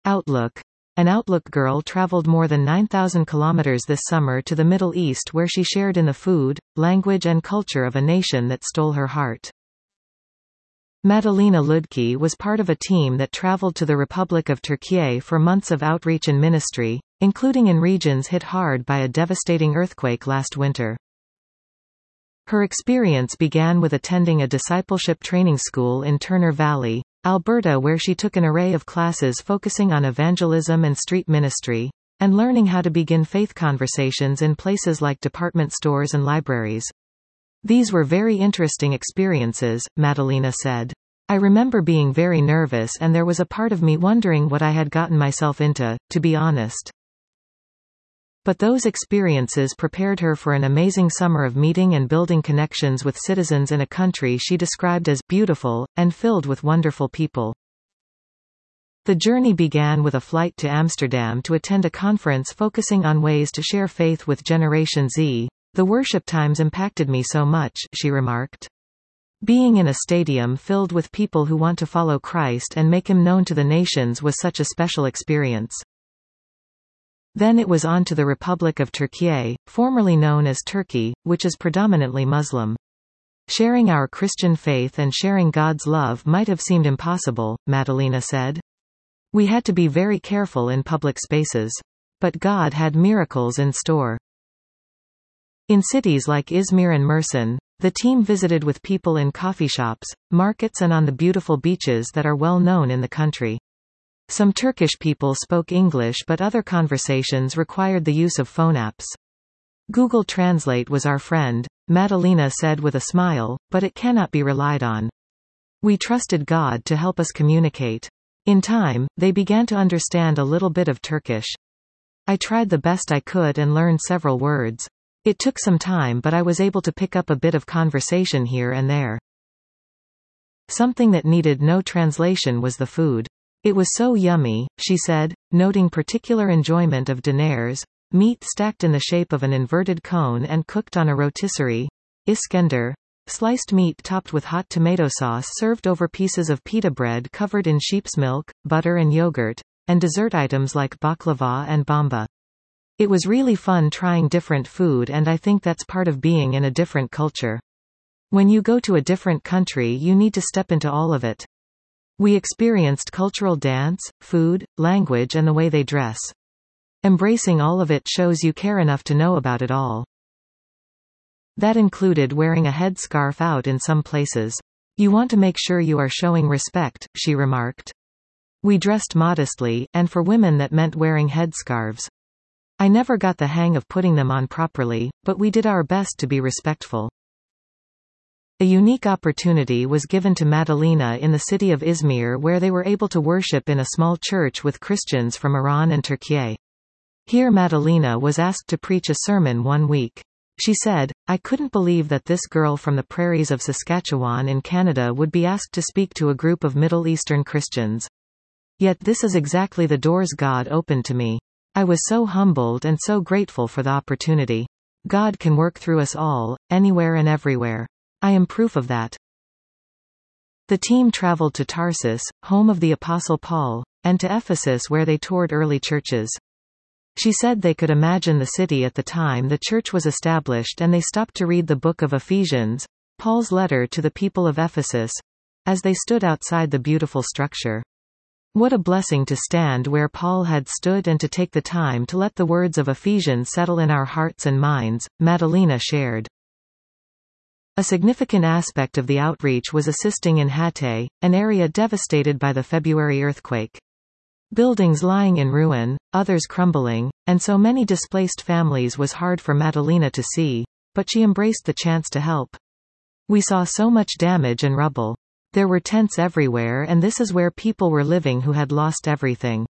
Outlook. An Outlook girl traveled more than 9,000 kilometers this summer to the Middle East, where she shared in the food, language and culture of a nation that stole her heart. Madalina Ludke was part of a team that traveled to the Republic of Turkey for months of outreach and ministry, including in regions hit hard by a devastating earthquake last winter. Her experience began with attending a discipleship training school in Turner Valley, Alberta, where she took an array of classes focusing on evangelism and street ministry, and learning how to begin faith conversations in places like department stores and libraries. These were very interesting experiences, Madalina said. I remember being very nervous, and there was a part of me wondering what I had gotten myself into, to be honest. But those experiences prepared her for an amazing summer of meeting and building connections with citizens in a country she described as beautiful, and filled with wonderful people. The journey began with a flight to Amsterdam to attend a conference focusing on ways to share faith with Generation Z. The worship times impacted me so much, she remarked. Being in a stadium filled with people who want to follow Christ and make him known to the nations was such a special experience. Then it was on to the Republic of Turkey, formerly known as Turkey, which is predominantly Muslim. Sharing our Christian faith and sharing God's love might have seemed impossible, Madalina said. We had to be very careful in public spaces. But God had miracles in store. In cities like Izmir and Mersin, the team visited with people in coffee shops, markets and on the beautiful beaches that are well known in the country. Some Turkish people spoke English, but other conversations required the use of phone apps. Google Translate was our friend, Madalina said with a smile, but it cannot be relied on. We trusted God to help us communicate. In time, they began to understand a little bit of Turkish. I tried the best I could and learned several words. It took some time, but I was able to pick up a bit of conversation here and there. Something that needed no translation was the food. It was so yummy, she said, noting particular enjoyment of döners, meat stacked in the shape of an inverted cone and cooked on a rotisserie, Iskender, sliced meat topped with hot tomato sauce served over pieces of pita bread covered in sheep's milk, butter and yogurt, and dessert items like baklava and bomba. It was really fun trying different food, and I think that's part of being in a different culture. When you go to a different country, you need to step into all of it. We experienced cultural dance, food, language and the way they dress. Embracing all of it shows you care enough to know about it all. That included wearing a headscarf out in some places. You want to make sure you are showing respect, she remarked. We dressed modestly, and for women that meant wearing headscarves. I never got the hang of putting them on properly, but we did our best to be respectful. A unique opportunity was given to Madalina in the city of Izmir, where they were able to worship in a small church with Christians from Iran and Turkey. Here Madalina was asked to preach a sermon one week. She said, I couldn't believe that this girl from the prairies of Saskatchewan in Canada would be asked to speak to a group of Middle Eastern Christians. Yet this is exactly the doors God opened to me. I was so humbled and so grateful for the opportunity. God can work through us all, anywhere and everywhere. I am proof of that. The team traveled to Tarsus, home of the Apostle Paul, and to Ephesus, where they toured early churches. She said they could imagine the city at the time the church was established, and they stopped to read the book of Ephesians, Paul's letter to the people of Ephesus, as they stood outside the beautiful structure. What a blessing to stand where Paul had stood and to take the time to let the words of Ephesians settle in our hearts and minds, Madalina shared. A significant aspect of the outreach was assisting in Hatay, an area devastated by the February earthquake. Buildings lying in ruin, others crumbling, and so many displaced families was hard for Madalina to see, but she embraced the chance to help. We saw so much damage and rubble. There were tents everywhere, and this is where people were living who had lost everything.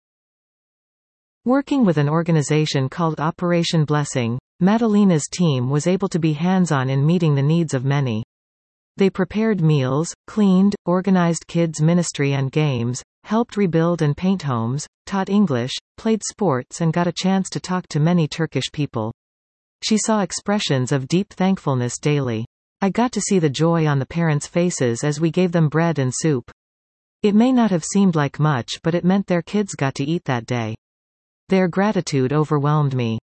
Working with an organization called Operation Blessing, Madalina's team was able to be hands-on in meeting the needs of many. They prepared meals, cleaned, organized kids' ministry and games, helped rebuild and paint homes, taught English, played sports and got a chance to talk to many Turkish people. She saw expressions of deep thankfulness daily. I got to see the joy on the parents' faces as we gave them bread and soup. It may not have seemed like much, but it meant their kids got to eat that day. Their gratitude overwhelmed me.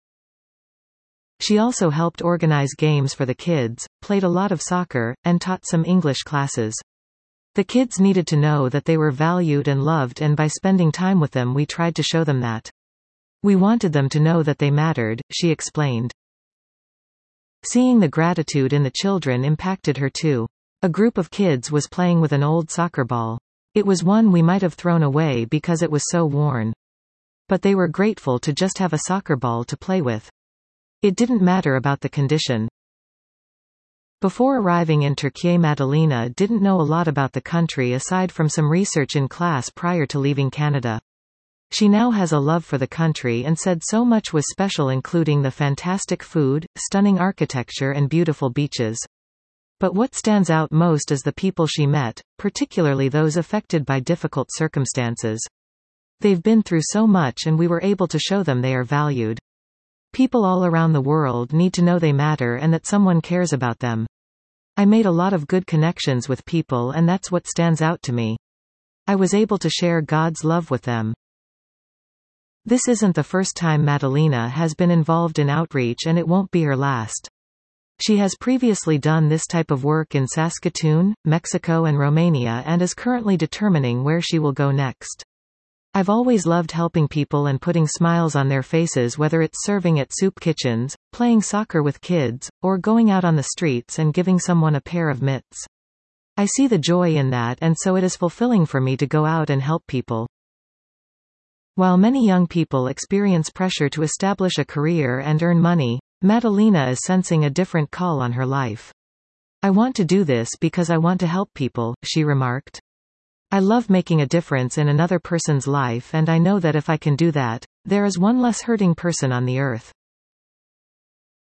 She also helped organize games for the kids, played a lot of soccer, and taught some English classes. The kids needed to know that they were valued and loved, and by spending time with them we tried to show them that. We wanted them to know that they mattered, she explained. Seeing the gratitude in the children impacted her too. A group of kids was playing with an old soccer ball. It was one we might have thrown away because it was so worn. But they were grateful to just have a soccer ball to play with. It didn't matter about the condition. Before arriving in Turkey, Madalena didn't know a lot about the country aside from some research in class prior to leaving Canada. She now has a love for the country and said so much was special, including the fantastic food, stunning architecture and beautiful beaches. But what stands out most is the people she met, particularly those affected by difficult circumstances. They've been through so much and we were able to show them they are valued. People all around the world need to know they matter and that someone cares about them. I made a lot of good connections with people and that's what stands out to me. I was able to share God's love with them. This isn't the first time Madalena has been involved in outreach and it won't be her last. She has previously done this type of work in Saskatoon, Mexico and Romania and is currently determining where she will go next. I've always loved helping people and putting smiles on their faces, whether it's serving at soup kitchens, playing soccer with kids, or going out on the streets and giving someone a pair of mitts. I see the joy in that, and so it is fulfilling for me to go out and help people. While many young people experience pressure to establish a career and earn money, Madalena is sensing a different call on her life. I want to do this because I want to help people, she remarked. I love making a difference in another person's life, and I know that if I can do that, there is one less hurting person on the earth.